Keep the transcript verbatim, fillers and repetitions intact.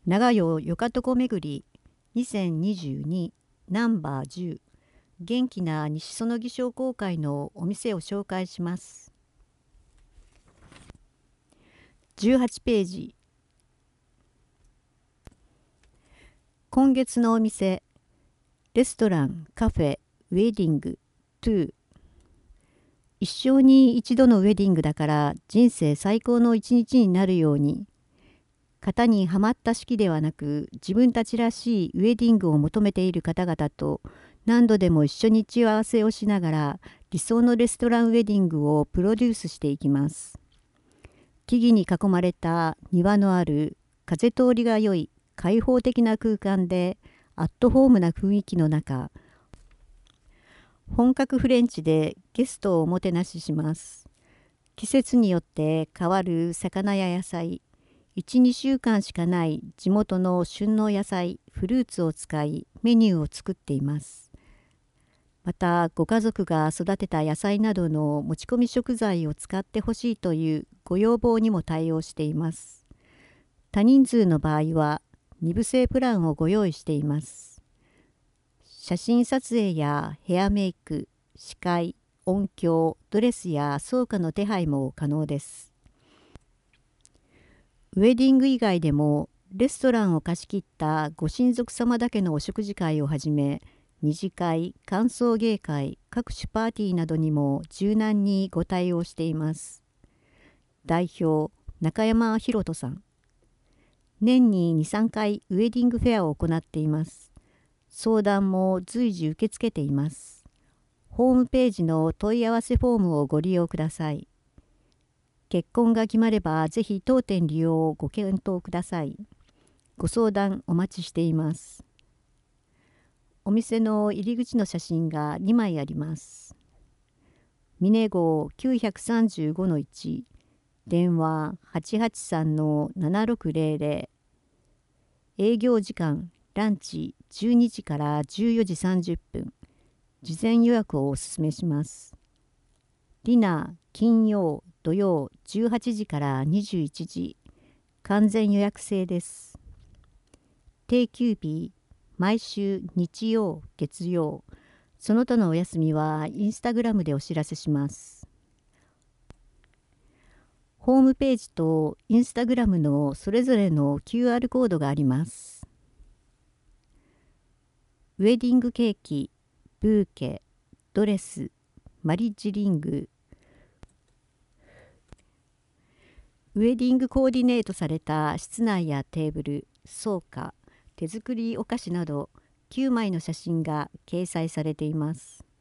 長与よかとこめぐりにせんにじゅうにナンバーじゅう元気な西園木商工会のお店を紹介します。じゅうはちページ。今月のお店、レストラン、カフェ、ウェディング、トゥー。一生に一度のウェディングだから人生最高の一日になるように。型にはまった式ではなく自分たちらしいウェディングを求めている方々と何度でも一緒に打ち合わせをしながら理想のレストランウェディングをプロデュースしていきます。木々に囲まれた庭のある風通りが良い開放的な空間でアットホームな雰囲気の中、本格フレンチでゲストをおもてなしします。季節によって変わる魚や野菜、いち、にしゅうかんしかない地元の旬の野菜、フルーツを使いメニューを作っています。また、ご家族が育てた野菜などの持ち込み食材を使ってほしいというご要望にも対応しています。多人数の場合はにぶ制プランをご用意しています。写真撮影やヘアメイク、司会、音響、ドレスや装花の手配も可能です。ウェディング以外でもレストランを貸し切ったご親族様だけのお食事会をはじめ、二次会、歓送迎会、各種パーティーなどにも柔軟にご対応しています。代表、中山博人さん。年にに、さんかいウェディングフェアを行っています。相談も随時受け付けています。ホームページの問い合わせフォームをご利用ください。結婚が決まればぜひ当店利用をご検討ください。ご相談お待ちしています。お店の入り口の写真がにまいあります。峰号 きゅうさんごのいち、電話 はちはちさんのななろくぜろぜろ、営業時間ランチじゅうにじからじゅうよじさんじゅっぷん、事前予約をお勧めします。ディナー金曜土曜じゅうはちじからにじゅういちじ、完全予約制です。定休日毎週日曜月曜、その他のお休みはインスタグラムでお知らせします。ホームページとインスタグラムのそれぞれの キューアール コードがあります。ウェディングケーキ、ブーケ、ドレス、マリッジリング、ウェディングコーディネートされた室内やテーブル、装花、手作りお菓子などきゅうまいの写真が掲載されています。